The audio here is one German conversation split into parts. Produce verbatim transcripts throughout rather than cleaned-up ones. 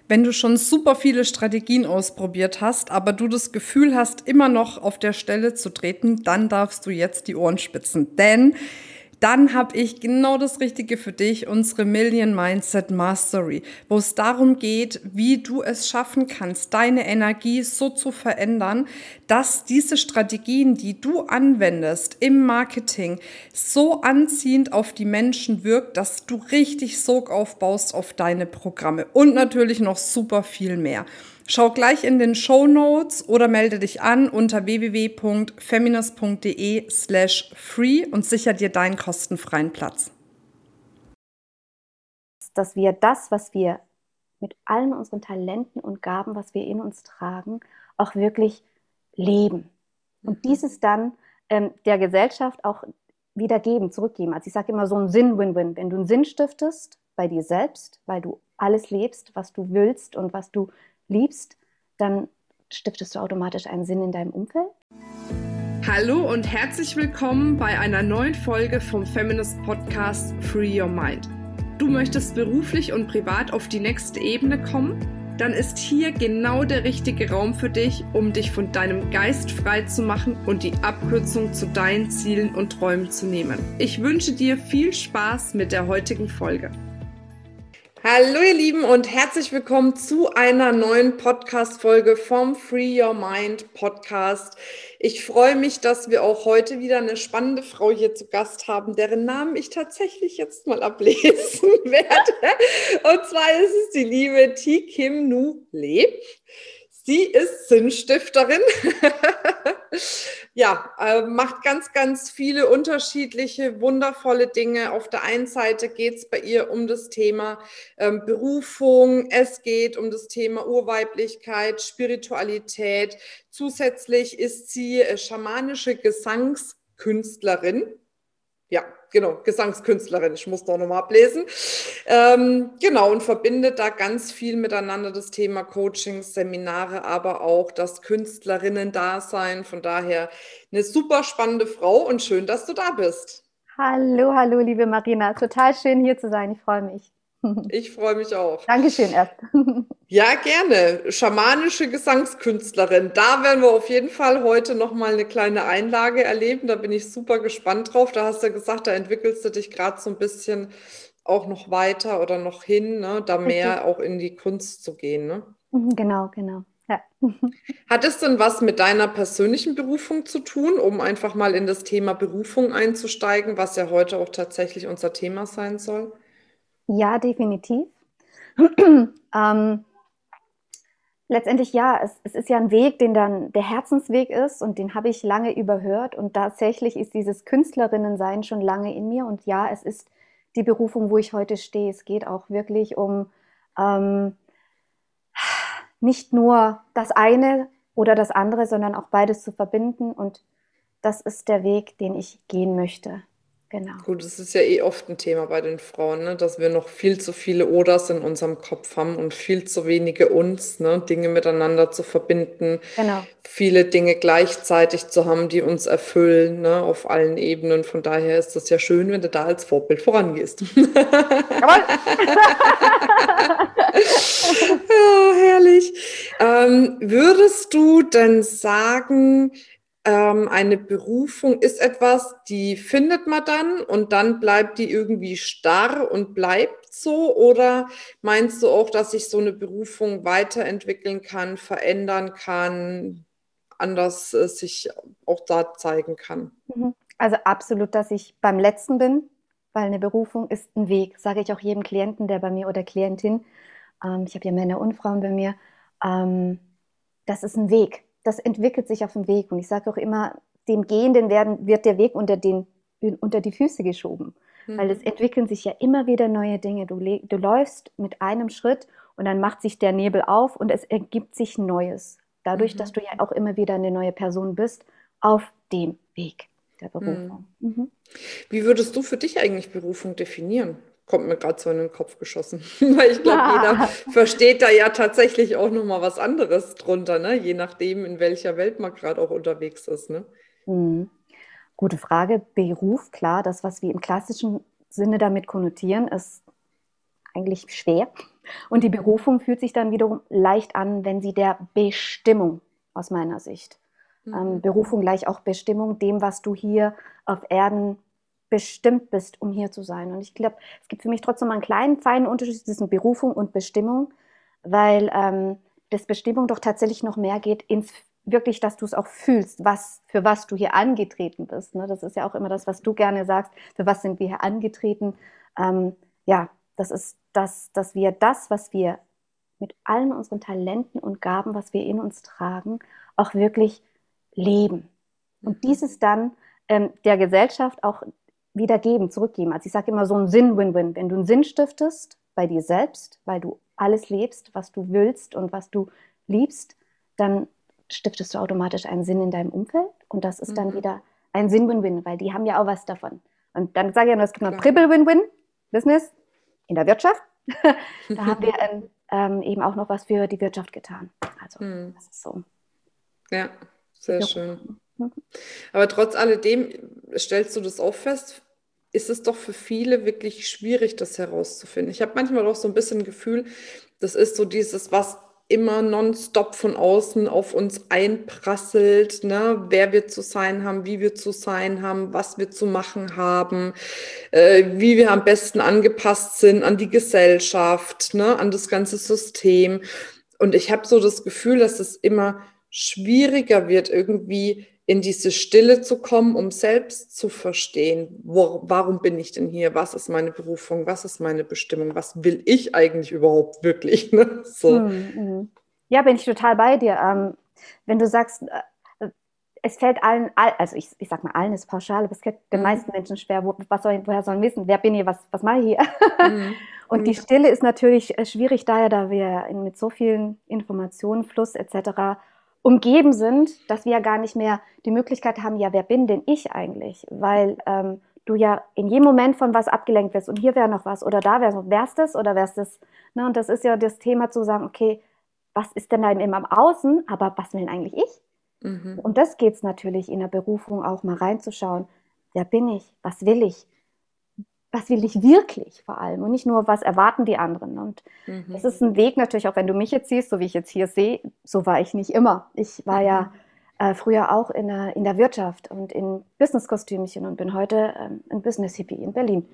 Wenn du schon super viele Strategien ausprobiert hast, aber du das Gefühl hast, immer noch auf der Stelle zu treten, dann darfst du jetzt die Ohren spitzen. Denn dann habe ich genau das Richtige für dich, unsere Million Mindset Mastery, wo es darum geht, wie du es schaffen kannst, deine Energie so zu verändern, dass diese Strategien, die du anwendest im Marketing, so anziehend auf die Menschen wirkt, dass du richtig Sog aufbaust auf deine Programme und natürlich noch super viel mehr. Schau gleich in den Shownotes oder melde dich an unter w w w punkt feminist punkt d e slash free und sicher dir deinen kostenfreien Platz. Dass wir das, was wir mit allen unseren Talenten und Gaben, was wir in uns tragen, auch wirklich leben. Und dieses dann ähm, der Gesellschaft auch wieder geben, zurückgeben. Also ich sage immer so ein Sinn-Win-Win. Wenn du einen Sinn stiftest bei dir selbst, weil du alles lebst, was du willst und was du liebst, dann stiftest du automatisch einen Sinn in deinem Umfeld. Hallo und herzlich willkommen bei einer neuen Folge vom Feminist Podcast Free Your Mind. Du möchtest beruflich und privat auf die nächste Ebene kommen? Dann ist hier genau der richtige Raum für dich, um dich von deinem Geist frei zu machen und die Abkürzung zu deinen Zielen und Träumen zu nehmen. Ich wünsche dir viel Spaß mit der heutigen Folge. Hallo ihr Lieben und herzlich willkommen zu einer neuen Podcast-Folge vom Free Your Mind Podcast. Ich freue mich, dass wir auch heute wieder eine spannende Frau hier zu Gast haben, deren Namen ich tatsächlich jetzt mal ablesen werde. Und zwar ist es die liebe Thi Kim Nu Le. Sie ist Sinnstifterin, ja, äh, macht ganz, ganz viele unterschiedliche, wundervolle Dinge. Auf der einen Seite geht es bei ihr um das Thema ähm, Berufung, es geht um das Thema Urweiblichkeit, Spiritualität. Zusätzlich ist sie äh, schamanische Gesangskünstlerin. Ja, genau, Gesangskünstlerin, ich muss doch nochmal ablesen. Ähm, genau, und verbindet da ganz viel miteinander das Thema Coaching, Seminare, aber auch das Künstlerinnen-Dasein. Von daher eine super spannende Frau und schön, dass du da bist. Hallo, hallo, liebe Marina. Total schön, hier zu sein. Ich freue mich. Ich freue mich auch. Dankeschön erst. Ja, gerne. Schamanische Gesangskünstlerin. Da werden wir auf jeden Fall heute nochmal eine kleine Einlage erleben. Da bin ich super gespannt drauf. Da hast du gesagt, da entwickelst du dich gerade so ein bisschen auch noch weiter oder noch hin, ne? Da mehr auch in die Kunst zu gehen. Ne? Genau, genau. Ja. Hat es denn was mit deiner persönlichen Berufung zu tun, um einfach mal in das Thema Berufung einzusteigen, was ja heute auch tatsächlich unser Thema sein soll? Ja, definitiv. ähm, letztendlich ja, es, es ist ja ein Weg, den dann der Herzensweg ist und den habe ich lange überhört und tatsächlich ist dieses Künstlerinnensein schon lange in mir und ja, es ist die Berufung, wo ich heute stehe. Es geht auch wirklich um ähm, nicht nur das eine oder das andere, sondern auch beides zu verbinden und das ist der Weg, den ich gehen möchte. Genau. Gut, das ist ja eh oft ein Thema bei den Frauen, ne? Dass wir noch viel zu viele Oders in unserem Kopf haben und viel zu wenige uns, ne? Dinge miteinander zu verbinden, Genau. viele Dinge gleichzeitig zu haben, die uns erfüllen, ne? Auf allen Ebenen. Von daher ist das ja schön, wenn du da als Vorbild vorangehst. Jawohl. Ja, herrlich. Ähm, würdest du denn sagen, eine Berufung ist etwas, die findet man dann und dann bleibt die irgendwie starr und bleibt so? Oder meinst du auch, dass sich so eine Berufung weiterentwickeln kann, verändern kann, anders äh, sich auch da zeigen kann? Also absolut, dass ich beim Letzten bin, weil eine Berufung ist ein Weg, sage ich auch jedem Klienten, der bei mir oder Klientin, ähm, ich habe ja Männer und Frauen bei mir, ähm, das ist ein Weg. Das entwickelt sich auf dem Weg. Und ich sage auch immer, dem Gehenden werden, wird der Weg unter, den, unter die Füße geschoben. Mhm. Weil es entwickeln sich ja immer wieder neue Dinge. Du, du läufst mit einem Schritt und dann macht sich der Nebel auf und es ergibt sich Neues. Dadurch, mhm. dass du ja auch immer wieder eine neue Person bist, auf dem Weg der Berufung. Mhm. Mhm. Wie würdest du für dich eigentlich Berufung definieren? Kommt mir gerade so in den Kopf geschossen. Weil ich glaube, jeder versteht da ja tatsächlich auch nochmal was anderes drunter, ne? Je nachdem, in welcher Welt man gerade auch unterwegs ist. Ne? Mhm. Gute Frage. Beruf, klar, das, was wir im klassischen Sinne damit konnotieren, ist eigentlich schwer. Und die Berufung fühlt sich dann wiederum leicht an, wenn sie der Bestimmung aus meiner Sicht. Mhm. Ähm, Berufung gleich auch Bestimmung, dem, was du hier auf Erden bestimmt bist, um hier zu sein. Und ich glaube, es gibt für mich trotzdem einen kleinen, feinen Unterschied zwischen Berufung und Bestimmung, weil ähm, das Bestimmung doch tatsächlich noch mehr geht ins wirklich, dass du es auch fühlst, was, für was du hier angetreten bist. Ne? Das ist ja auch immer das, was du gerne sagst, für was sind wir hier angetreten. Ähm, ja, das ist das, dass wir das, was wir mit allen unseren Talenten und Gaben, was wir in uns tragen, auch wirklich leben. Und dieses dann ähm, der Gesellschaft auch wieder geben, zurückgeben. Also ich sage immer so ein Sinn-Win-Win. Wenn du einen Sinn stiftest bei dir selbst, weil du alles lebst, was du willst und was du liebst, dann stiftest du automatisch einen Sinn in deinem Umfeld und das ist dann mhm. wieder ein Sinn-Win-Win, weil die haben ja auch was davon. Und dann sage ich ja noch, es gibt noch Triple-Win-Win-Business in der Wirtschaft. Da haben wir ähm, ähm, eben auch noch was für die Wirtschaft getan. Also mhm. das ist so. Ja, sehr schön. Mhm. Aber trotz alledem, stellst du das auch fest, ist es doch für viele wirklich schwierig, das herauszufinden. Ich habe manchmal auch so ein bisschen Gefühl, das ist so dieses, was immer nonstop von außen auf uns einprasselt, ne? Wer wir zu sein haben, wie wir zu sein haben, was wir zu machen haben, äh, wie wir am besten angepasst sind an die Gesellschaft, ne? An das ganze System. Und ich habe so das Gefühl, dass es immer schwieriger wird, irgendwie in diese Stille zu kommen, um selbst zu verstehen, wo, warum bin ich denn hier, was ist meine Berufung, was ist meine Bestimmung, was will ich eigentlich überhaupt wirklich? Ne? So. Hm, ja, bin ich total bei dir. Ähm, wenn du sagst, äh, es fällt allen, also ich, ich sag mal, allen ist pauschal, aber es fällt den mhm. meisten Menschen schwer, wo, was soll, woher sollen wissen, wer bin ich, was, was mache ich hier? Mhm. Und die Stille ist natürlich schwierig daher, da wir mit so vielen Informationen, Fluss et cetera umgeben sind, dass wir ja gar nicht mehr die Möglichkeit haben, ja, wer bin denn ich eigentlich? Weil ähm, du ja in jedem Moment von was abgelenkt wirst und hier wäre noch was oder da wäre noch, wär's das oder wär's das? Ne? Und das ist ja das Thema zu sagen, okay, was ist denn da eben am Außen, aber was will denn eigentlich ich? Mhm. Und das geht es natürlich in der Berufung auch mal reinzuschauen, wer bin ich, was will ich? Was will ich wirklich vor allem und nicht nur, was erwarten die anderen. Und mhm. es ist ein Weg natürlich, auch wenn du mich jetzt siehst, so wie ich jetzt hier sehe, so war ich nicht immer. Ich war mhm. ja äh, früher auch in der, in der Wirtschaft und in Business-Kostümchen und bin heute ähm, ein Business-Hippie in Berlin.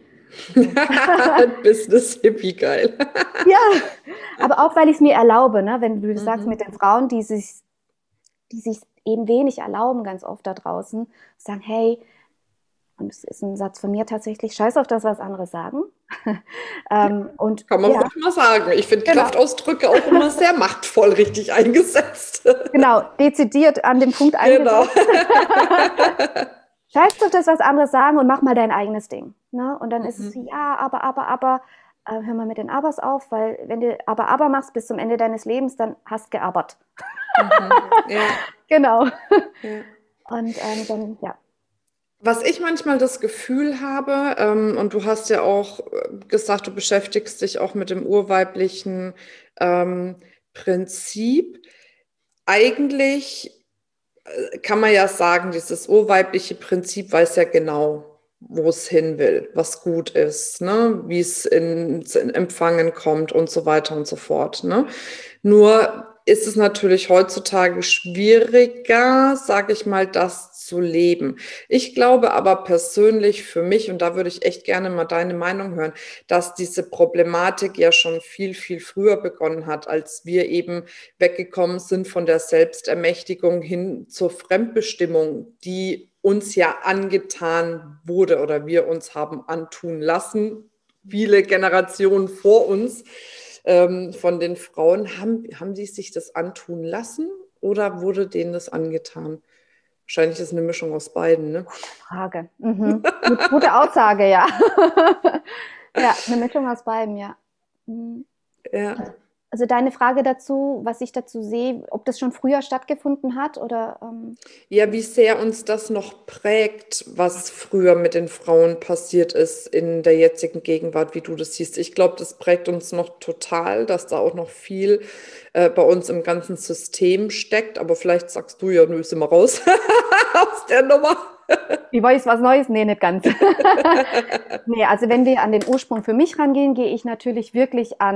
Business-Hippie, geil. Ja, aber auch, weil ich es mir erlaube, ne? Wenn du mhm. sagst, mit den Frauen, die sich die sich eben wenig erlauben, ganz oft da draußen, sagen, hey, und es ist ein Satz von mir tatsächlich, scheiß auf das, was andere sagen. ähm, und, Kann man ja. ruhig mal sagen. Ich finde genau. Kraftausdrücke auch immer sehr machtvoll richtig eingesetzt. Genau, dezidiert an dem Punkt eingesetzt. Genau. Scheiß auf das, was andere sagen und mach mal dein eigenes Ding. Ne? Und dann mhm. ist es, ja, aber, aber, aber, äh, hör mal mit den Abers auf, weil wenn du aber, aber machst bis zum Ende deines Lebens, dann hast geabert. Mhm. Ja. Genau. Ja. Und ähm, dann, ja. Was ich manchmal das Gefühl habe, ähm, und du hast ja auch gesagt, du beschäftigst dich auch mit dem urweiblichen ähm, Prinzip. Eigentlich kann man ja sagen, dieses urweibliche Prinzip weiß ja genau, wo es hin will, was gut ist, ne? Wie es in, in Empfangen kommt und so weiter und so fort. Ne? Nur ist es natürlich heutzutage schwieriger, sage ich mal, das zu leben. Ich glaube aber persönlich für mich, und da würde ich echt gerne mal deine Meinung hören, dass diese Problematik ja schon viel, viel früher begonnen hat, als wir eben weggekommen sind von der Selbstermächtigung hin zur Fremdbestimmung, die uns ja angetan wurde oder wir uns haben antun lassen, viele Generationen vor uns. Ähm, von den Frauen, haben, haben die sich das antun lassen oder wurde denen das angetan? Wahrscheinlich ist es eine Mischung aus beiden, ne? Gute Frage. Mhm. Gut, gute Aussage, ja. Ja, eine Mischung aus beiden, ja. Mhm. Ja. Also deine Frage dazu, was ich dazu sehe, ob das schon früher stattgefunden hat oder? Ähm ja, wie sehr uns das noch prägt, was früher mit den Frauen passiert ist in der jetzigen Gegenwart, wie du das siehst. Ich glaube, das prägt uns noch total, dass da auch noch viel äh, bei uns im ganzen System steckt. Aber vielleicht sagst du ja, nö, sind wir raus aus der Nummer. Ich weiß was Neues? Nee, nicht ganz. Nee, also wenn wir an den Ursprung für mich rangehen, gehe ich natürlich wirklich an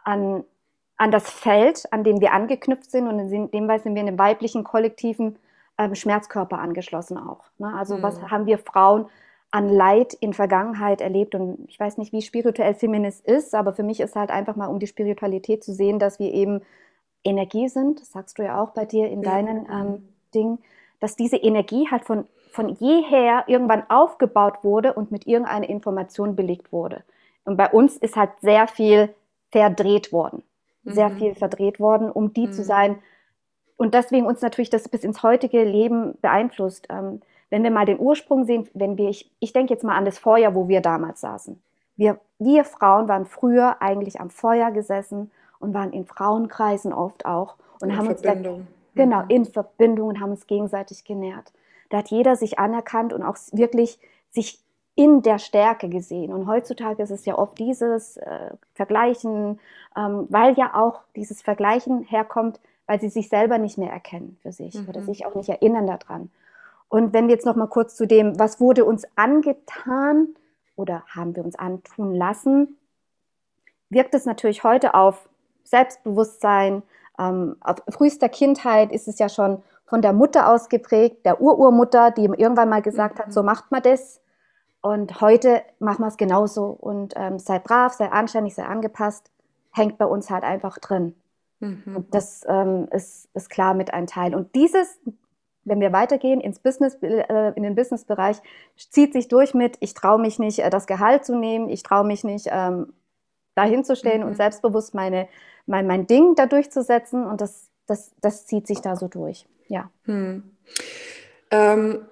an, an das Feld, an dem wir angeknüpft sind. Und in dem Fall sind wir in einem weiblichen, kollektiven ähm, Schmerzkörper angeschlossen auch. Ne? Also mhm. was haben wir Frauen an Leid in Vergangenheit erlebt? Und ich weiß nicht, wie spirituell Feminist ist, aber für mich ist halt einfach mal, um die Spiritualität zu sehen, dass wir eben Energie sind, das sagst du ja auch bei dir in ja. deinen ähm, Dingen, dass diese Energie halt von, von jeher irgendwann aufgebaut wurde und mit irgendeiner Information belegt wurde. Und bei uns ist halt sehr viel verdreht worden. Sehr mhm. viel verdreht worden, um die mhm. zu sein. Und deswegen uns natürlich das bis ins heutige Leben beeinflusst. Ähm, wenn wir mal den Ursprung sehen, wenn wir, ich, ich denke jetzt mal an das Feuer, wo wir damals saßen. Wir, wir Frauen waren früher eigentlich am Feuer gesessen und waren in Frauenkreisen oft auch. Und in haben Verbindung. Uns da, genau, in Verbindung und haben uns gegenseitig genährt. Da hat jeder sich anerkannt und auch wirklich sich in der Stärke gesehen. Und heutzutage ist es ja oft dieses äh, Vergleichen, ähm, weil ja auch dieses Vergleichen herkommt, weil sie sich selber nicht mehr erkennen für sich mhm. oder sich auch nicht erinnern daran. Und wenn wir jetzt noch mal kurz zu dem, was wurde uns angetan oder haben wir uns antun lassen, wirkt es natürlich heute auf Selbstbewusstsein. Ähm, auf frühester Kindheit ist es ja schon von der Mutter ausgeprägt, der Ururmutter, die irgendwann mal gesagt mhm. hat, so macht man das. Und heute machen wir es genauso. Und ähm, sei brav, sei anständig, sei angepasst, hängt bei uns halt einfach drin. Mhm. Und das ähm, ist, ist klar mit ein Teil. Und dieses, wenn wir weitergehen ins Business, äh, in den Businessbereich, zieht sich durch mit, ich traue mich nicht, äh, das Gehalt zu nehmen, ich traue mich nicht, ähm, dahin zu stehen mhm. und selbstbewusst meine, mein, mein Ding da durchzusetzen. Und das, das, das zieht sich da so durch. Ja. Hm. Ähm,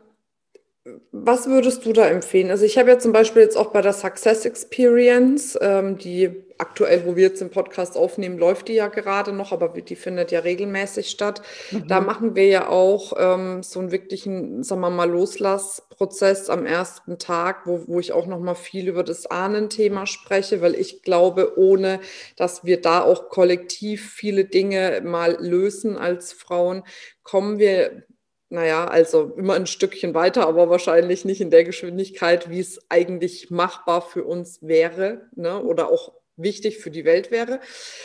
was würdest du da empfehlen? Also ich habe ja zum Beispiel jetzt auch bei der Success Experience, ähm, die aktuell, wo wir jetzt den Podcast aufnehmen, läuft die ja gerade noch, aber die findet ja regelmäßig statt. Mhm. Da machen wir ja auch ähm, so einen wirklichen, sagen wir mal, Loslassprozess am ersten Tag, wo, wo ich auch noch mal viel über das Ahnenthema spreche, weil ich glaube, ohne dass wir da auch kollektiv viele Dinge mal lösen als Frauen, kommen wir naja, also immer ein Stückchen weiter, aber wahrscheinlich nicht in der Geschwindigkeit, wie es eigentlich machbar für uns wäre, ne, oder auch wichtig für die Welt wäre.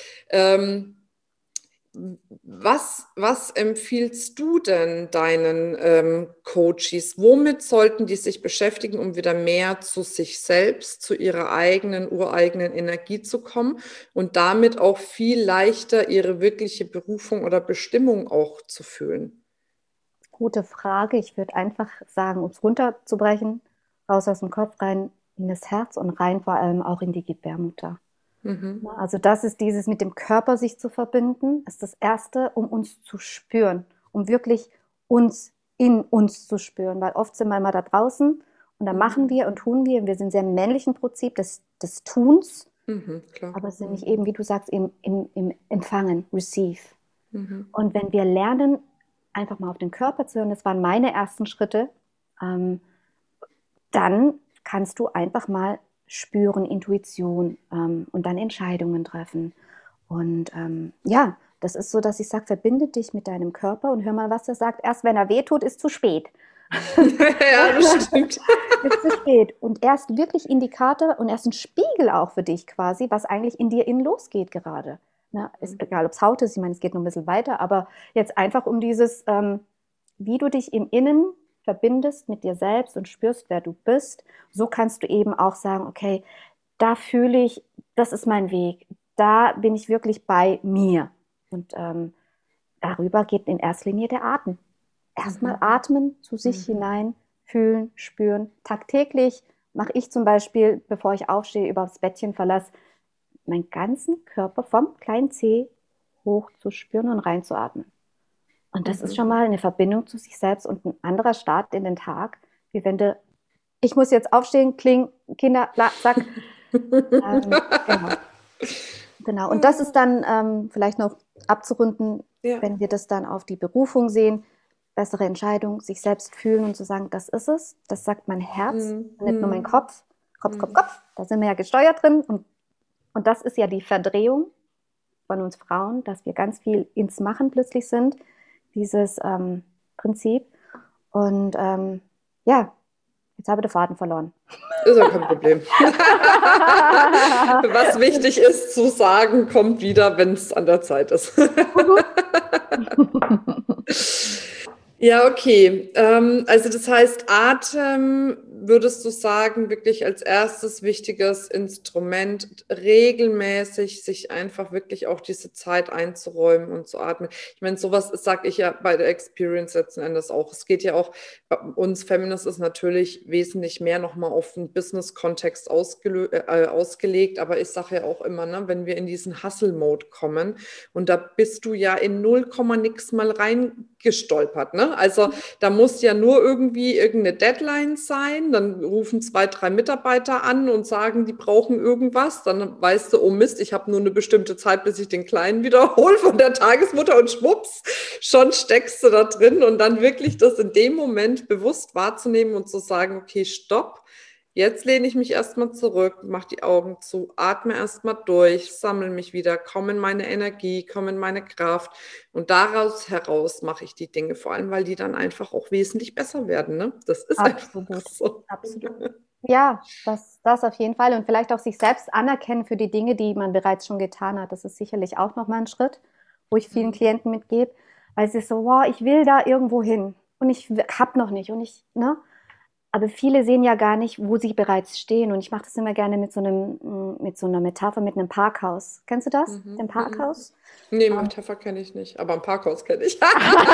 Ähm, was, was empfiehlst du denn deinen ähm, Coaches? Womit sollten die sich beschäftigen, um wieder mehr zu sich selbst, zu ihrer eigenen, ureigenen Energie zu kommen und damit auch viel leichter ihre wirkliche Berufung oder Bestimmung auch zu fühlen? Gute Frage. Ich würde einfach sagen, um es runterzubrechen, raus aus dem Kopf, rein in das Herz und rein vor allem auch in die Gebärmutter. Mhm. Also das ist dieses mit dem Körper sich zu verbinden, ist das Erste, um uns zu spüren, um wirklich uns in uns zu spüren, weil oft sind wir immer da draußen und dann mhm. machen wir und tun wir, wir sind sehr im männlichen Prinzip des, des Tuns, mhm, klar. aber es sind nicht eben, wie du sagst, im, im, im Empfangen, Receive. Mhm. Und wenn wir lernen, einfach mal auf den Körper zu hören, das waren meine ersten Schritte, ähm, dann kannst du einfach mal spüren, Intuition ähm, und dann Entscheidungen treffen. Und ähm, ja, das ist so, dass ich sage, verbinde dich mit deinem Körper und hör mal, was er sagt. Erst wenn er wehtut, ist zu spät. Ja, das stimmt. Ist zu spät. Und erst wirklich Indikator und erst ein Spiegel auch für dich quasi, was eigentlich in dir innen losgeht gerade. Na, ist egal, ob es Haut ist, ich meine, es geht noch ein bisschen weiter, aber jetzt einfach um dieses, ähm, wie du dich im Innen verbindest mit dir selbst und spürst, wer du bist, so kannst du eben auch sagen, okay, da fühle ich, das ist mein Weg, da bin ich wirklich bei mir. Und ähm, darüber geht in erster Linie der Atem. Erstmal mhm. atmen, zu sich mhm. hinein, fühlen, spüren. Tagtäglich mache ich zum Beispiel, bevor ich aufstehe, über das Bettchen verlasse, meinen ganzen Körper vom kleinen Zeh hoch zu spüren und reinzuatmen. Und das mhm. ist schon mal eine Verbindung zu sich selbst und ein anderer Start in den Tag, wie wenn du, ich muss jetzt aufstehen, kling, Kinder, bla, zack. ähm, genau. genau. Und das ist dann ähm, vielleicht noch abzurunden, ja. wenn wir das dann auf die Berufung sehen, bessere Entscheidung, sich selbst fühlen und zu sagen, das ist es, das sagt mein Herz, mhm. nicht nur mein Kopf, Kopf, Kopf, Kopf, da sind wir ja gesteuert drin und Und das ist ja die Verdrehung von uns Frauen, dass wir ganz viel ins Machen plötzlich sind, dieses ähm, Prinzip. Und ähm, ja, Jetzt habe ich den Faden verloren. Ist ja kein Problem. Was wichtig ist zu sagen, kommt wieder, wenn es an der Zeit ist. Ja, okay. Ähm, also das heißt, Atem, würdest du sagen, wirklich als erstes wichtiges Instrument, regelmäßig sich einfach wirklich auch diese Zeit einzuräumen und zu atmen. Ich meine, sowas sage ich ja bei der Experience letzten Endes auch. Es geht ja auch, bei uns Feminist ist natürlich wesentlich mehr nochmal auf den Business-Kontext ausgelö- äh, ausgelegt, aber ich sage ja auch immer, ne, wenn wir in diesen Hustle-Mode kommen und da bist du ja in null Komma nix mal reingestolpert, ne? Also da muss ja nur irgendwie irgendeine Deadline sein, dann rufen zwei, drei Mitarbeiter an und sagen, die brauchen irgendwas, dann weißt du, oh Mist, ich habe nur eine bestimmte Zeit, bis ich den Kleinen wiederhole von der Tagesmutter und schwupps, schon steckst du da drin und dann wirklich das in dem Moment bewusst wahrzunehmen und zu sagen, okay, stopp. Jetzt lehne ich mich erstmal zurück, mache die Augen zu, atme erstmal durch, sammle mich wieder, komme in meine Energie, komme in meine Kraft und daraus heraus mache ich die Dinge, vor allem, weil die dann einfach auch wesentlich besser werden. Ne? Das ist Absolut, einfach so. absolut. Ja, das, das auf jeden Fall und vielleicht auch sich selbst anerkennen für die Dinge, die man bereits schon getan hat. Das ist sicherlich auch nochmal ein Schritt, wo ich vielen Klienten mitgebe, weil es ist so, wow, ich will da irgendwo hin und ich habe noch nicht und ich, ne? Aber viele sehen ja gar nicht, wo sie bereits stehen. Und ich mache das immer gerne mit so einem, mit so einer Metapher, mit einem Parkhaus. Kennst du das? Mhm. Den Parkhaus? Nee, Ähm. Metapher kenne ich nicht, aber ein Parkhaus kenne ich.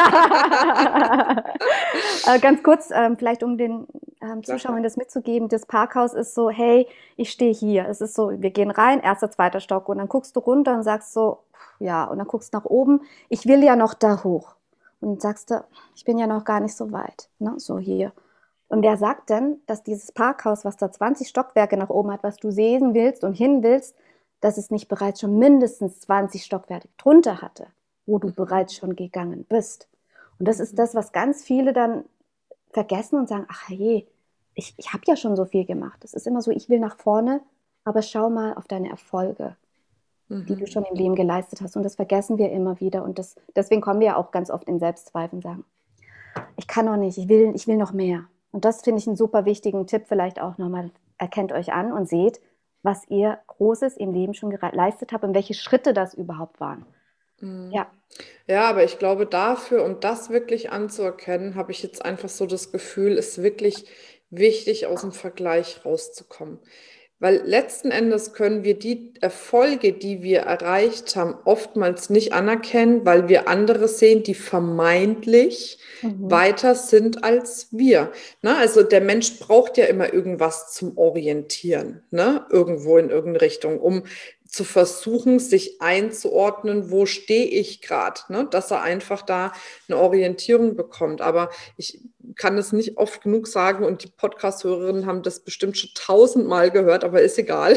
äh, ganz kurz, ähm, vielleicht um den ähm, Zuschauern das mitzugeben. Das Parkhaus ist so, hey, ich stehe hier. Es ist so, wir gehen rein, erster, zweiter Stock. Und dann guckst du runter und sagst so, ja, und dann guckst du nach oben. Ich will ja noch da hoch. Und dann sagst du, ich bin ja noch gar nicht so weit. Ne? So hier. Und wer sagt denn, dass dieses Parkhaus, was da zwanzig Stockwerke nach oben hat, was du sehen willst und hin willst, dass es nicht bereits schon mindestens zwanzig Stockwerke drunter hatte, wo du bereits schon gegangen bist? Und das ist das, was ganz viele dann vergessen und sagen, ach je, ich, ich habe ja schon so viel gemacht. Es ist immer so, ich will nach vorne, aber schau mal auf deine Erfolge, mhm. die du schon im Leben geleistet hast. Und das vergessen wir immer wieder. Und das, deswegen kommen wir ja auch ganz oft in Selbstzweifel und sagen, ich kann noch nicht, ich will, ich will noch mehr. Und das finde ich einen super wichtigen Tipp, vielleicht auch nochmal, erkennt euch an und seht, was ihr Großes im Leben schon geleistet habt und welche Schritte das überhaupt waren. Mhm. Ja. Ja, aber ich glaube, dafür, um das wirklich anzuerkennen, habe ich jetzt einfach so das Gefühl, ist wirklich wichtig, aus dem Vergleich rauszukommen. Weil letzten Endes können wir die Erfolge, die wir erreicht haben, oftmals nicht anerkennen, weil wir andere sehen, die vermeintlich mhm. weiter sind als wir. Ne? Also der Mensch braucht ja immer irgendwas zum Orientieren, ne? Irgendwo in irgendeine Richtung, um zu versuchen, sich einzuordnen, wo stehe ich gerade, ne? Dass er einfach da eine Orientierung bekommt. Aber ich kann es nicht oft genug sagen und die Podcast-Hörerinnen haben das bestimmt schon tausendmal gehört, aber ist egal.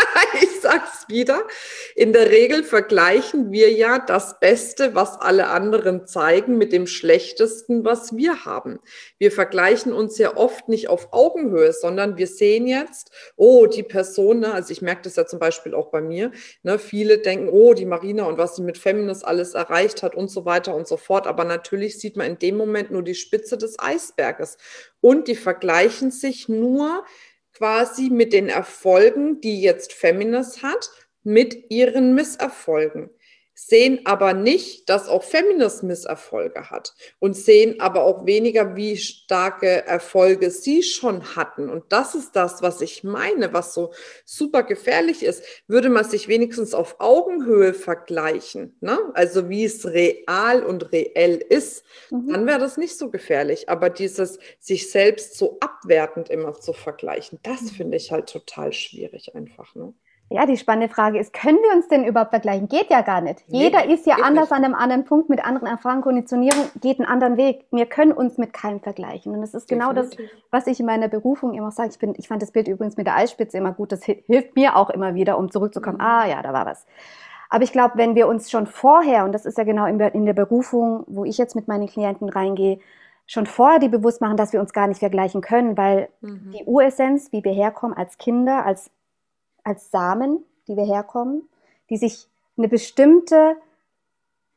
Ich sag's wieder. In der Regel vergleichen wir ja das Beste, was alle anderen zeigen, mit dem Schlechtesten, was wir haben. Wir vergleichen uns ja oft nicht auf Augenhöhe, sondern wir sehen jetzt, oh, die Person, ne, also ich merke das ja zum Beispiel auch bei mir, ne, viele denken, oh, die Marina und was sie mit Feminist alles erreicht hat und so weiter und so fort. Aber natürlich sieht man in dem Moment nur die Spitze des Eisberges. Und die vergleichen sich nur quasi mit den Erfolgen, die jetzt Feminist hat, mit ihren Misserfolgen. Sehen aber nicht, dass auch Feminist Misserfolge hat und sehen aber auch weniger, wie starke Erfolge sie schon hatten. Und das ist das, was ich meine, was so super gefährlich ist. Würde man sich wenigstens auf Augenhöhe vergleichen, ne? Also wie es real und reell ist, mhm. dann wäre das nicht so gefährlich. Aber dieses sich selbst so abwertend immer zu vergleichen, das mhm. finde ich halt total schwierig einfach, ne? Ja, die spannende Frage ist, können wir uns denn überhaupt vergleichen? Geht ja gar nicht. Nee, Jeder ist ja anders nicht. An einem anderen Punkt, mit anderen Erfahrungen, Konditionierung, geht einen anderen Weg. Wir können uns mit keinem vergleichen. Und das ist genau Definitiv. Das, was ich in meiner Berufung immer sage. Ich, bin, ich fand das Bild übrigens mit der Eisspitze immer gut. Das hilft mir auch immer wieder, um zurückzukommen. Mhm. Ah ja, da war was. Aber ich glaube, wenn wir uns schon vorher, und das ist ja genau in der, in der Berufung, wo ich jetzt mit meinen Klienten reingehe, schon vorher die bewusst machen, dass wir uns gar nicht vergleichen können, weil mhm. die Uressenz, wie wir herkommen als Kinder, als als Samen, die wir herkommen, die sich eine bestimmte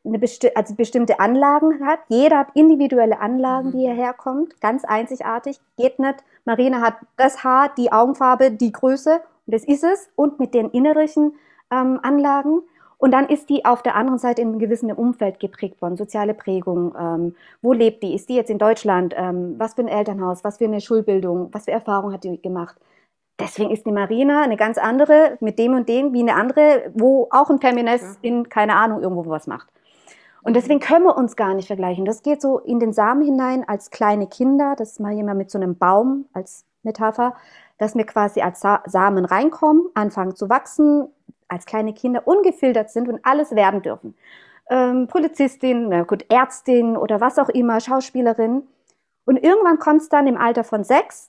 eine besti- also bestimmte Anlagen hat. Jeder hat individuelle Anlagen, Mhm. die hierher kommt, ganz einzigartig. Geht nicht. Marina hat das Haar, die Augenfarbe, die Größe und das ist es. Und mit den innerlichen ähm, Anlagen. Und dann ist die auf der anderen Seite in einem gewissen Umfeld geprägt worden, soziale Prägung. Ähm, wo lebt die? Ist die jetzt in Deutschland? Ähm, was für ein Elternhaus? Was für eine Schulbildung? Was für Erfahrungen hat die gemacht? Deswegen ist die Marina eine ganz andere mit dem und dem wie eine andere, wo auch ein Feminist in, keine Ahnung, irgendwo was macht. Und deswegen können wir uns gar nicht vergleichen. Das geht so in den Samen hinein als kleine Kinder. Das mache ich immer mit so einem Baum als Metapher, dass wir quasi als Sa- Samen reinkommen, anfangen zu wachsen, als kleine Kinder ungefiltert sind und alles werden dürfen. Ähm, Polizistin, na gut, Ärztin oder was auch immer, Schauspielerin. Und irgendwann kommt es dann im Alter von sechs,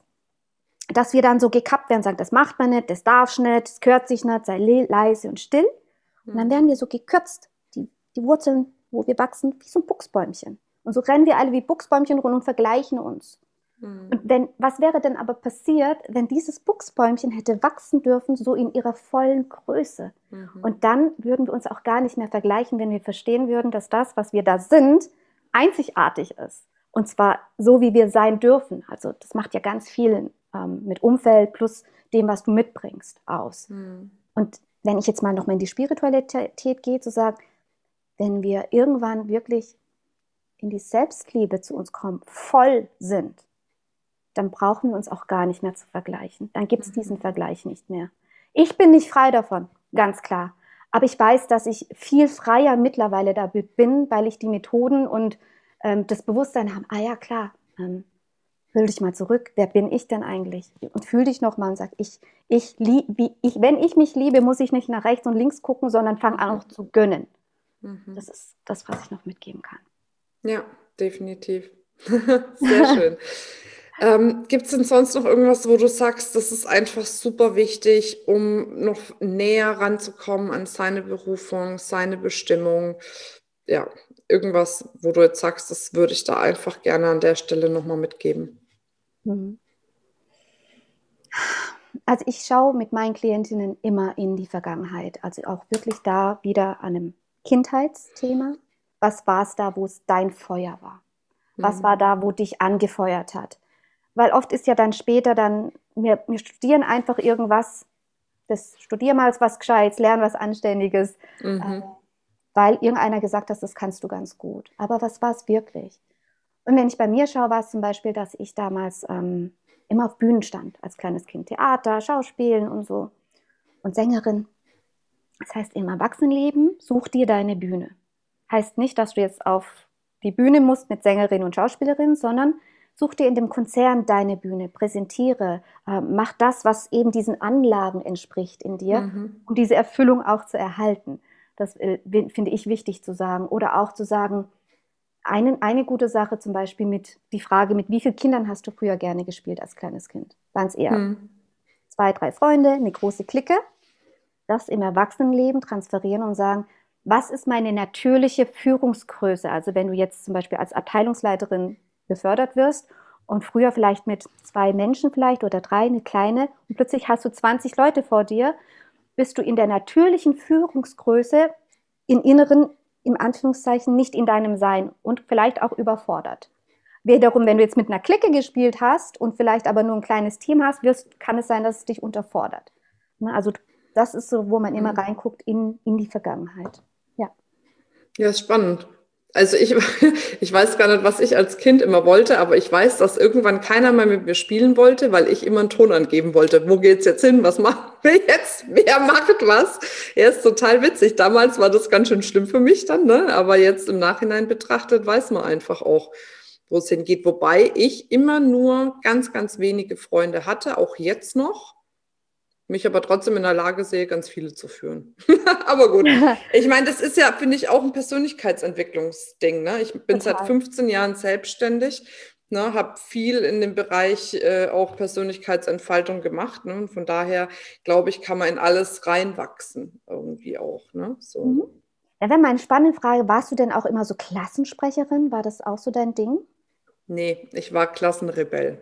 dass wir dann so gekappt werden, sagen, das macht man nicht, das darfst nicht, das gehört sich nicht, sei le- leise und still. Und dann werden wir so gekürzt, die, die Wurzeln, wo wir wachsen, wie so ein Buchsbäumchen. Und so rennen wir alle wie Buchsbäumchen rum und vergleichen uns. Mhm. Und wenn, was wäre denn aber passiert, wenn dieses Buchsbäumchen hätte wachsen dürfen, so in ihrer vollen Größe? Mhm. Und dann würden wir uns auch gar nicht mehr vergleichen, wenn wir verstehen würden, dass das, was wir da sind, einzigartig ist. Und zwar so, wie wir sein dürfen. Also das macht ja ganz viel ähm, mit Umfeld plus dem, was du mitbringst, aus. Mhm. Und wenn ich jetzt mal noch mal in die Spiritualität gehe, zu sagen, wenn wir irgendwann wirklich in die Selbstliebe zu uns kommen, voll sind, dann brauchen wir uns auch gar nicht mehr zu vergleichen. Dann gibt es Mhm. diesen Vergleich nicht mehr. Ich bin nicht frei davon, ganz klar. Aber ich weiß, dass ich viel freier mittlerweile da bin, weil ich die Methoden und ähm, das Bewusstsein habe, ah ja, klar, ähm, fühl dich mal zurück, wer bin ich denn eigentlich? Und fühl dich nochmal und sag, ich, ich, lieb, wie, ich, wenn ich mich liebe, muss ich nicht nach rechts und links gucken, sondern fange an auch zu gönnen. Mhm. Das ist das, was ich noch mitgeben kann. Ja, definitiv. Sehr schön. Ähm, gibt es denn sonst noch irgendwas, wo du sagst, das ist einfach super wichtig, um noch näher ranzukommen an seine Berufung, seine Bestimmung? Ja, irgendwas, wo du jetzt sagst, das würde ich da einfach gerne an der Stelle nochmal mitgeben. Mhm. Also ich schaue mit meinen Klientinnen immer in die Vergangenheit, also auch wirklich da wieder an einem Kindheitsthema. Was war es da, wo es dein Feuer war? Was Mhm. war da, wo dich angefeuert hat? Weil oft ist ja dann später dann, wir, wir studieren einfach irgendwas, das studier mal was Gescheites, lern was Anständiges, Mhm. äh, weil irgendeiner gesagt hat, das kannst du ganz gut. Aber was war es wirklich? Und wenn ich bei mir schaue, war es zum Beispiel, dass ich damals ähm, immer auf Bühnen stand, als kleines Kind. Theater, Schauspielen und so. Und Sängerin. Das heißt, im Erwachsenenleben such dir deine Bühne. Heißt nicht, dass du jetzt auf die Bühne musst mit Sängerin und Schauspielerin, sondern such dir in dem Konzern deine Bühne, präsentiere, äh, mach das, was eben diesen Anlagen entspricht in dir, Mhm. um diese Erfüllung auch zu erhalten. Das äh, finde ich wichtig zu sagen. Oder auch zu sagen, eine, eine gute Sache zum Beispiel mit die Frage, mit wie vielen Kindern hast du früher gerne gespielt als kleines Kind? Waren es eher Mhm. zwei, drei Freunde, eine große Clique? Das im Erwachsenenleben transferieren und sagen, was ist meine natürliche Führungsgröße? Also wenn du jetzt zum Beispiel als Abteilungsleiterin befördert wirst und früher vielleicht mit zwei Menschen vielleicht oder drei, eine kleine, und plötzlich hast du zwanzig Leute vor dir, bist du in der natürlichen Führungsgröße im Inneren, im Anführungszeichen, nicht in deinem Sein und vielleicht auch überfordert. Wiederum, wenn du jetzt mit einer Clique gespielt hast und vielleicht aber nur ein kleines Team hast, wirst, kann es sein, dass es dich unterfordert. Also das ist so, wo man immer reinguckt in, in die Vergangenheit. Ja. Ja, ist spannend. Also ich, ich weiß gar nicht, was ich als Kind immer wollte, aber ich weiß, dass irgendwann keiner mehr mit mir spielen wollte, weil ich immer einen Ton angeben wollte. Wo geht's jetzt hin? Was machen wir jetzt? Wer macht was? Ja, ist total witzig. Damals war das ganz schön schlimm für mich dann, ne? Aber jetzt im Nachhinein betrachtet weiß man einfach auch, wo es hingeht. Wobei ich immer nur ganz, ganz wenige Freunde hatte, auch jetzt noch. Mich aber trotzdem in der Lage sehe, ganz viele zu führen. Aber gut, ich meine, das ist ja, finde ich, auch ein Persönlichkeitsentwicklungsding. Ne? Ich bin Total. seit fünfzehn Jahren selbstständig, ne, habe viel in dem Bereich äh, auch Persönlichkeitsentfaltung gemacht. Ne? Und von daher, glaube ich, kann man in alles reinwachsen, irgendwie auch. Ne? So. Mhm. Ja, wäre meine spannende Frage, warst du denn auch immer so Klassensprecherin? War das auch so dein Ding? Nee, ich war Klassenrebell.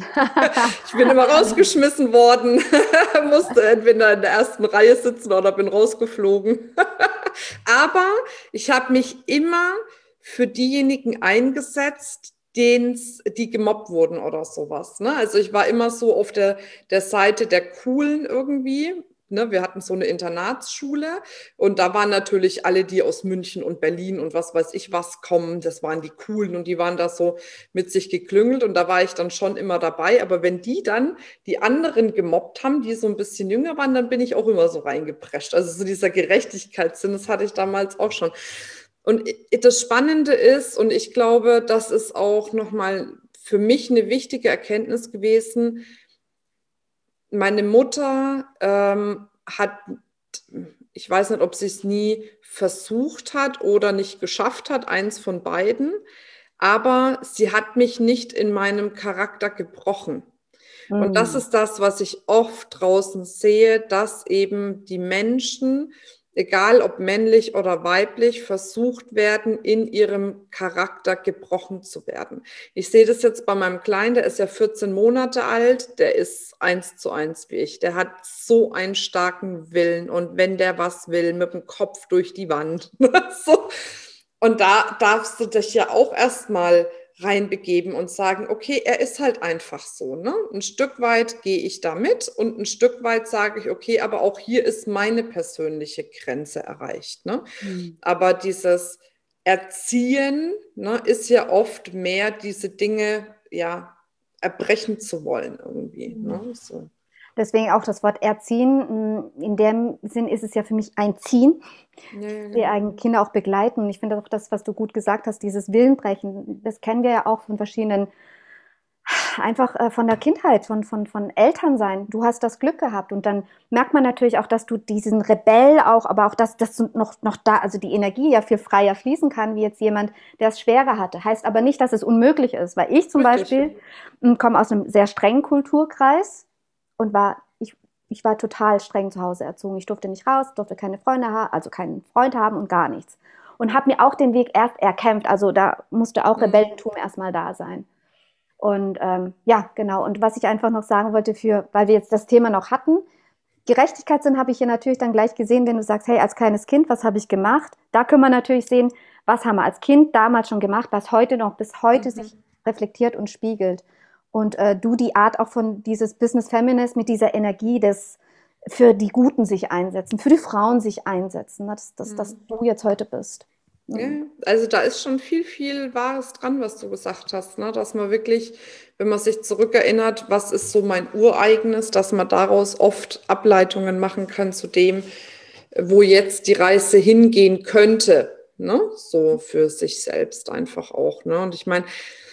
Ich bin immer rausgeschmissen worden, musste entweder in der ersten Reihe sitzen oder bin rausgeflogen. aber ich habe mich immer für diejenigen eingesetzt, denen's, die gemobbt wurden oder sowas. Ne? Also ich war immer so auf der, der Seite der Coolen irgendwie. Ne? Wir hatten so eine Internatsschule und da waren natürlich alle, die aus München und Berlin und was weiß ich was kommen, das waren die Coolen und die waren da so mit sich geklüngelt und da war ich dann schon immer dabei. Aber wenn die dann die anderen gemobbt haben, die so ein bisschen jünger waren, dann bin ich auch immer so reingeprescht. Also so dieser Gerechtigkeitssinn, das hatte ich damals auch schon. Und das Spannende ist, und ich glaube, das ist auch nochmal für mich eine wichtige Erkenntnis gewesen, meine Mutter ähm, hat, ich weiß nicht, ob sie es nie versucht hat oder nicht geschafft hat, eins von beiden, aber sie hat mich nicht in meinem Charakter gebrochen. Mhm. Und das ist das, was ich oft draußen sehe, dass eben die Menschen, egal ob männlich oder weiblich, versucht werden, in ihrem Charakter gebrochen zu werden. Ich sehe das jetzt bei meinem Kleinen, der ist ja vierzehn Monate alt, der ist eins zu eins wie ich. Der hat so einen starken Willen und wenn der was will, mit dem Kopf durch die Wand. So. Und da darfst du dich ja auch erstmal reinbegeben und sagen, okay, er ist halt einfach so. Ne? Ein Stück weit gehe ich da mit und ein Stück weit sage ich, okay, aber auch hier ist meine persönliche Grenze erreicht. Ne? Mhm. Aber dieses Erziehen, ne, ist ja oft mehr diese Dinge, ja, erbrechen zu wollen irgendwie. Mhm. Ne? So. Deswegen auch das Wort Erziehen. In dem Sinn ist es ja für mich ein Ziehen, ja, ja, die eigenen Kinder auch begleiten. Und ich finde auch das, was du gut gesagt hast, dieses Willenbrechen, das kennen wir ja auch von verschiedenen, einfach äh, von der Kindheit, von, von, von Elternsein. Du hast das Glück gehabt und dann merkt man natürlich auch, dass du diesen Rebell auch, aber auch, dass das noch, noch da, also die Energie ja viel freier fließen kann, wie jetzt jemand, der es schwerer hatte. Heißt aber nicht, dass es unmöglich ist, weil ich zum Richtig. Beispiel komme aus einem sehr strengen Kulturkreis. Und war, ich, ich war total streng zu Hause erzogen. Ich durfte nicht raus, durfte keine Freunde haben, also keinen Freund haben und gar nichts. Und habe mir auch den Weg erst erkämpft. Also da musste auch Rebellentum erstmal da sein. Und ähm, ja, genau. Und was ich einfach noch sagen wollte, für, weil wir jetzt das Thema noch hatten, Gerechtigkeitssinn habe ich hier natürlich dann gleich gesehen, wenn du sagst, hey, als kleines Kind, was habe ich gemacht? Da können wir natürlich sehen, was haben wir als Kind damals schon gemacht, was heute noch bis heute mhm. sich reflektiert und spiegelt. Und äh, du die Art auch von dieses Business Feminist mit dieser Energie des für die Guten sich einsetzen, für die Frauen sich einsetzen, dass, dass, mhm. dass du jetzt heute bist. Mhm. Ja, also da ist schon viel, viel Wahres dran, was du gesagt hast, ne? Dass man wirklich, wenn man sich zurückerinnert, was ist so mein Ureigenes, dass man daraus oft Ableitungen machen kann zu dem, wo jetzt die Reise hingehen könnte, ne? So für sich selbst einfach auch. Ne? Und ich meine,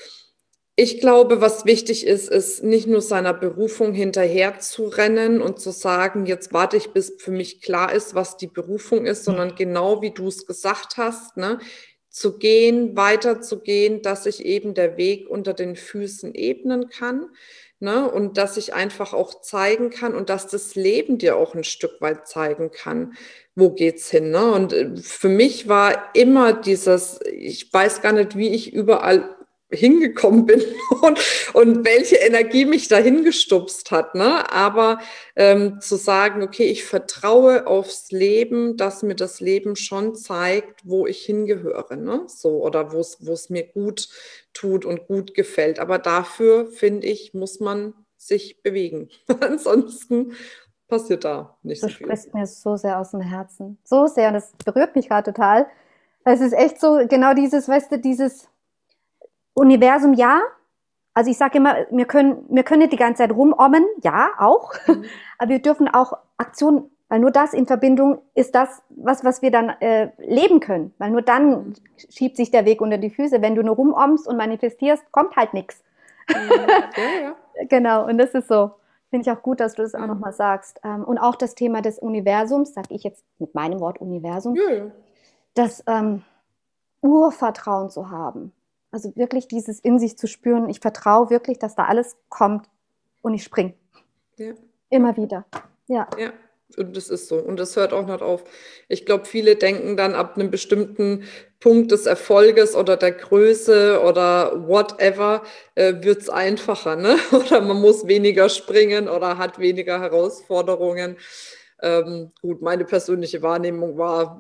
ich glaube, was wichtig ist, ist nicht nur seiner Berufung hinterher zu rennen und zu sagen, jetzt warte ich, bis für mich klar ist, was die Berufung ist, sondern genau wie du es gesagt hast, ne, zu gehen, weiterzugehen, dass sich eben der Weg unter den Füßen ebnen kann, ne, und dass ich einfach auch zeigen kann und dass das Leben dir auch ein Stück weit zeigen kann, wo geht's hin. Ne? Und für mich war immer dieses, ich weiß gar nicht, wie ich überall hingekommen bin und, und welche Energie mich dahin gestupst hat, ne? Aber ähm, zu sagen, okay, ich vertraue aufs Leben, dass mir das Leben schon zeigt, wo ich hingehöre, ne? So, oder wo es wo es mir gut tut und gut gefällt. Aber dafür, finde ich, muss man sich bewegen. Ansonsten passiert da nicht so viel. Das spricht mir so sehr aus dem Herzen. So sehr, und das berührt mich gerade total. Es ist echt so, genau dieses, weißt du, dieses Universum, ja. Also ich sage immer, wir können, wir können nicht die ganze Zeit rumommen, ja, auch. Mhm. Aber wir dürfen auch Aktionen, weil nur das in Verbindung ist das, was, was wir dann äh, leben können. Weil nur dann mhm. schiebt sich der Weg unter die Füße. Wenn du nur rumommst und manifestierst, kommt halt nichts. Mhm. Ja, ja. Genau, und das ist so. Finde ich auch gut, dass du das auch mhm. nochmal sagst. Und auch das Thema des Universums, sage ich jetzt mit meinem Wort Universum, ja, ja. das ähm, Urvertrauen zu haben. Also wirklich dieses in sich zu spüren, ich vertraue wirklich, dass da alles kommt und ich springe. Ja. Immer wieder. Ja. Ja, und das ist so. Und das hört auch nicht auf. Ich glaube, viele denken dann ab einem bestimmten Punkt des Erfolges oder der Größe oder whatever, äh, wird es einfacher, ne? Oder man muss weniger springen oder hat weniger Herausforderungen. Ähm, gut, meine persönliche Wahrnehmung war,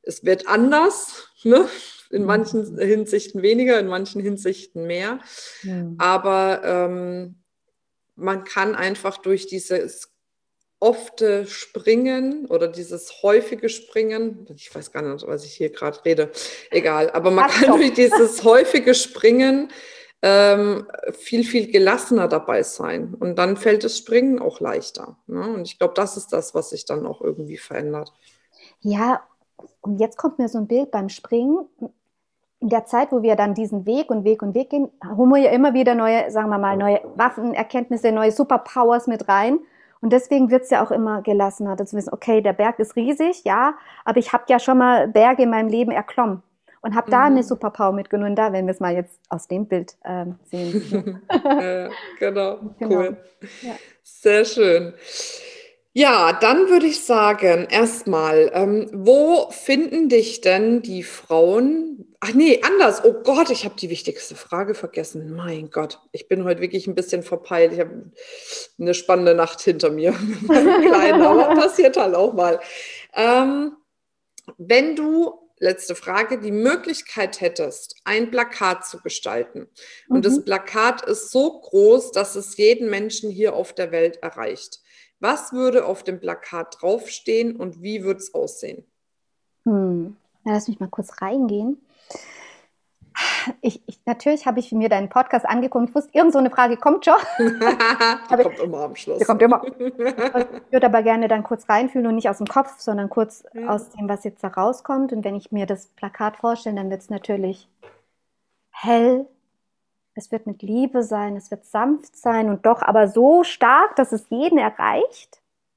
es wird anders, ne? In manchen Hinsichten weniger, in manchen Hinsichten mehr. Mhm. Aber ähm, man kann einfach durch dieses ofte Springen oder dieses häufige Springen, ich weiß gar nicht, was ich hier gerade rede, egal, aber man Ach, kann doch. durch dieses häufige Springen ähm, viel, viel gelassener dabei sein. Und dann fällt das Springen auch leichter. Ne? Und ich glaube, das ist das, was sich dann auch irgendwie verändert. Ja, und jetzt kommt mir so ein Bild beim Springen. In der Zeit, wo wir dann diesen Weg und Weg und Weg gehen, holen wir ja immer wieder neue, sagen wir mal, neue Waffenerkenntnisse, neue Superpowers mit rein. Und deswegen wird es ja auch immer gelassener, dass wir wissen, okay, der Berg ist riesig, ja, aber ich habe ja schon mal Berge in meinem Leben erklommen und habe mhm. da eine Superpower mitgenommen. Da, wenn wir es mal jetzt aus dem Bild ähm, sehen. Ja, genau, genau, cool. Ja. Sehr schön. Ja, dann würde ich sagen, erstmal, ähm, wo finden dich denn die Frauen? Ach nee, anders. Oh Gott, ich habe die wichtigste Frage vergessen. Mein Gott, ich bin heute wirklich ein bisschen verpeilt. Ich habe eine spannende Nacht hinter mir mit meinem Kleinen, aber passiert halt auch mal. Ähm, wenn du, letzte Frage, die Möglichkeit hättest, ein Plakat zu gestalten und mhm. das Plakat ist so groß, dass es jeden Menschen hier auf der Welt erreicht. Was würde auf dem Plakat draufstehen und wie würde es aussehen? Hm. Na, lass mich mal kurz reingehen. Ich, ich, natürlich habe ich mir deinen Podcast angeguckt. Ich wusste, irgend so eine Frage kommt schon. Die kommt immer am Schluss. Die kommt immer. Ich würde aber gerne dann kurz reinfühlen und nicht aus dem Kopf, sondern kurz ja. aus dem, was jetzt da rauskommt. Und wenn ich mir das Plakat vorstelle, dann wird es natürlich hell. Es wird mit Liebe sein, es wird sanft sein und doch aber so stark, dass es jeden erreicht.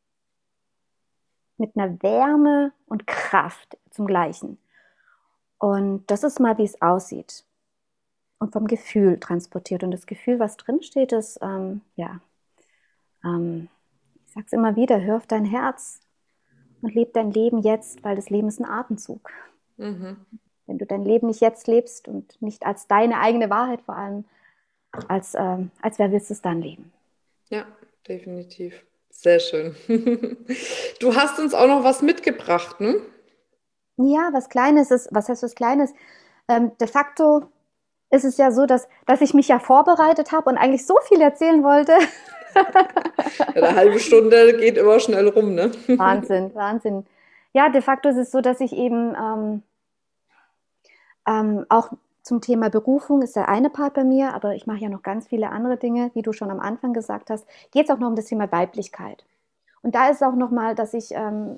Mit einer Wärme und Kraft zum Gleichen. Und das ist mal, wie es aussieht. Und vom Gefühl transportiert. Und das Gefühl, was drinsteht, ist, ähm, ja, ähm, ich sage es immer wieder, hör auf dein Herz und leb dein Leben jetzt, weil das Leben ist ein Atemzug. Mhm. Wenn du dein Leben nicht jetzt lebst und nicht als deine eigene Wahrheit vor allem, als, ähm, als wer willst du es dann leben? Ja, definitiv. Sehr schön. Du hast uns auch noch was mitgebracht, ne? Ja, was Kleines ist, was heißt was Kleines? Ähm, de facto ist es ja so, dass, dass ich mich ja vorbereitet habe und eigentlich so viel erzählen wollte. Eine halbe Stunde geht immer schnell rum, ne? Wahnsinn, Wahnsinn. Ja, de facto ist es so, dass ich eben ähm, ähm, auch zum Thema Berufung ist der eine Part bei mir, aber ich mache ja noch ganz viele andere Dinge, wie du schon am Anfang gesagt hast, geht es auch noch um das Thema Weiblichkeit. Und da ist auch nochmal, dass ich ähm,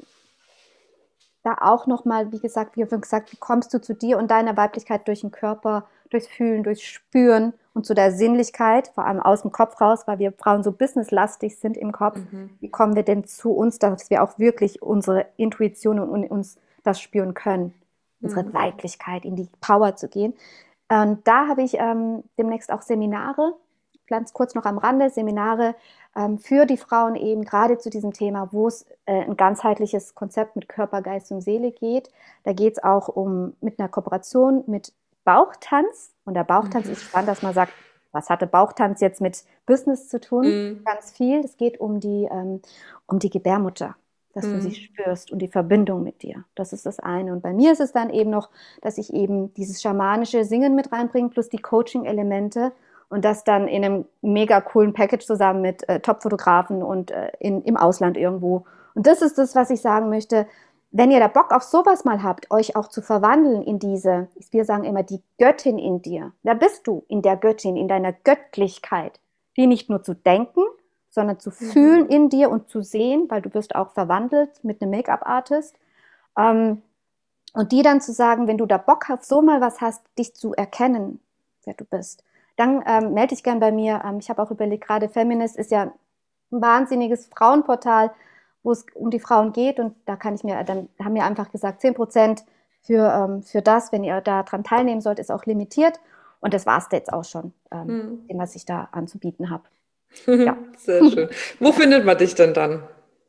da auch nochmal, wie gesagt, wie gesagt, wie kommst du zu dir und deiner Weiblichkeit durch den Körper, durchs Fühlen, durchs Spüren und zu der Sinnlichkeit, vor allem aus dem Kopf raus, weil wir Frauen so businesslastig sind im Kopf. Mhm. Wie kommen wir denn zu uns, dass wir auch wirklich unsere Intuition und uns das spüren können? Unsere mhm. Weiblichkeit, in die Power zu gehen. Und da habe ich ähm, demnächst auch Seminare, ganz kurz noch am Rande, Seminare ähm, für die Frauen eben gerade zu diesem Thema, wo es äh, ein ganzheitliches Konzept mit Körper, Geist und Seele geht. Da geht es auch um mit einer Kooperation mit Bauchtanz. Und der Bauchtanz mhm. ist spannend, dass man sagt, was hatte Bauchtanz jetzt mit Business zu tun? Mhm. Ganz viel. Es geht um die, ähm, um die Gebärmutter. Dass mhm. du sie spürst und die Verbindung mit dir. Das ist das eine. Und bei mir ist es dann eben noch, dass ich eben dieses schamanische Singen mit reinbringe, plus die Coaching-Elemente und das dann in einem mega coolen Package zusammen mit äh, Top-Fotografen und äh, in, im Ausland irgendwo. Und das ist das, was ich sagen möchte. Wenn ihr da Bock auf sowas mal habt, euch auch zu verwandeln in diese, wir sagen immer, die Göttin in dir. Wer bist du in der Göttin, in deiner Göttlichkeit? Die nicht nur zu denken, sondern zu fühlen mhm. in dir und zu sehen, weil du wirst auch verwandelt mit einem Make-up-Artist. Ähm, und die dann zu sagen, wenn du da Bock auf so mal was hast, dich zu erkennen, wer du bist, dann ähm, melde dich gern bei mir. Ähm, ich habe auch überlegt, gerade Feminist ist ja ein wahnsinniges Frauenportal, wo es um die Frauen geht. Und da kann ich mir, dann haben wir einfach gesagt, zehn Prozent für, ähm, für das, wenn ihr daran teilnehmen sollt, ist auch limitiert. Und das war es jetzt auch schon, ähm, mhm. dem, was ich da anzubieten habe. Ja. Sehr schön. Wo findet man dich denn dann?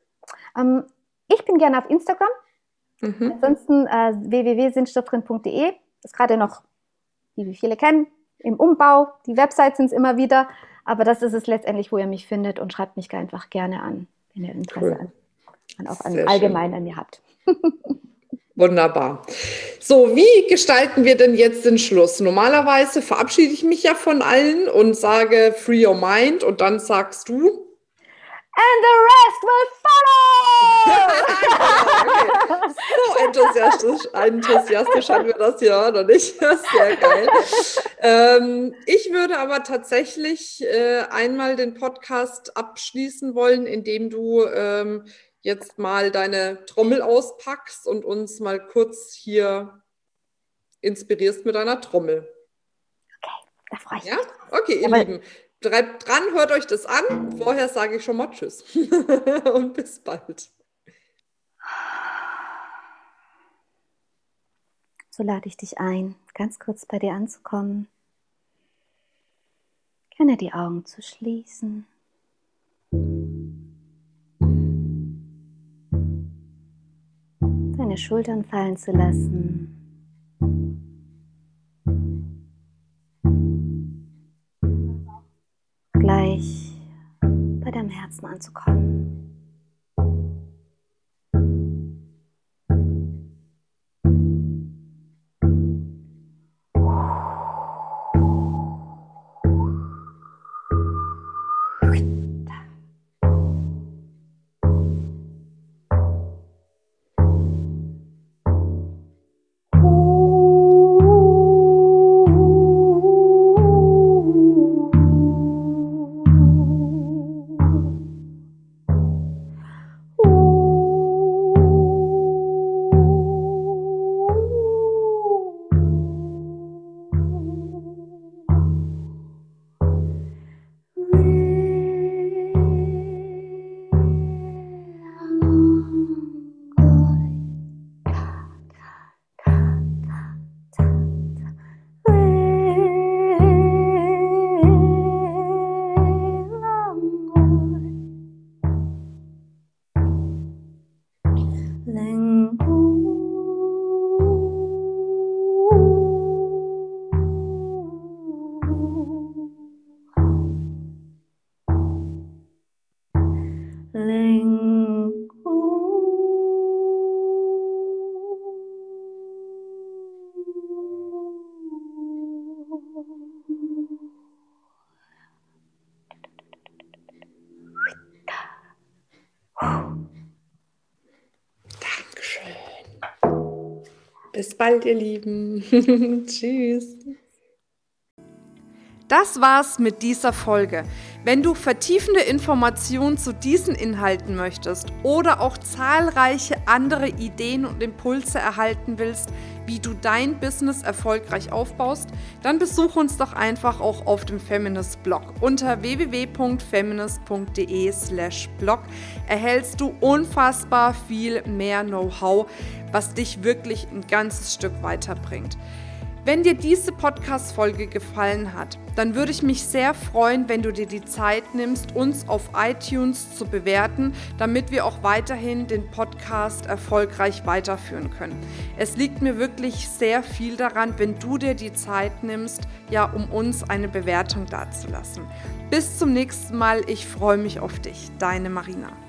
Ähm, ich bin gerne auf Instagram. Mhm. Ansonsten äh, w w w punkt sinnstifterin punkt d e. Das ist gerade noch, die wie viele kennen, im Umbau. Die Websites sind es immer wieder. Aber das ist es letztendlich, wo ihr mich findet. Und schreibt mich einfach gerne an, wenn ihr Interesse cool. an, an, auch an allgemein an mir habt. Wunderbar. So, wie gestalten wir denn jetzt den Schluss? Normalerweise verabschiede ich mich ja von allen und sage Free Your Mind und dann sagst du... And the rest will follow! Okay. So enthusiastisch, enthusiastisch haben wir das ja noch nicht. Sehr geil. Ähm, ich würde aber tatsächlich äh, einmal den Podcast abschließen wollen, indem du ähm, jetzt mal deine Trommel auspackst und uns mal kurz hier inspirierst mit deiner Trommel. Okay, da freue ich mich. Ja? Okay, ihr Aber Lieben. Bleibt dran, hört euch das an. Vorher sage ich schon mal Tschüss. Und bis bald. So lade ich dich ein, ganz kurz bei dir anzukommen. Gerne die Augen zu schließen. Deine Schultern fallen zu lassen. Gleich bei deinem Herzen anzukommen. Bis bald, ihr Lieben. Tschüss. Das war's mit dieser Folge. Wenn du vertiefende Informationen zu diesen Inhalten möchtest oder auch zahlreiche andere Ideen und Impulse erhalten willst, wie du dein Business erfolgreich aufbaust, dann besuch uns doch einfach auch auf dem Feminist Blog. Unter w w w punkt feminist punkt d e slash blog erhältst du unfassbar viel mehr Know-how, was dich wirklich ein ganzes Stück weiterbringt. Wenn dir diese Podcast-Folge gefallen hat, dann würde ich mich sehr freuen, wenn du dir die Zeit nimmst, uns auf iTunes zu bewerten, damit wir auch weiterhin den Podcast erfolgreich weiterführen können. Es liegt mir wirklich sehr viel daran, wenn du dir die Zeit nimmst, ja, um uns eine Bewertung dazulassen. Bis zum nächsten Mal, ich freue mich auf dich, deine Marina.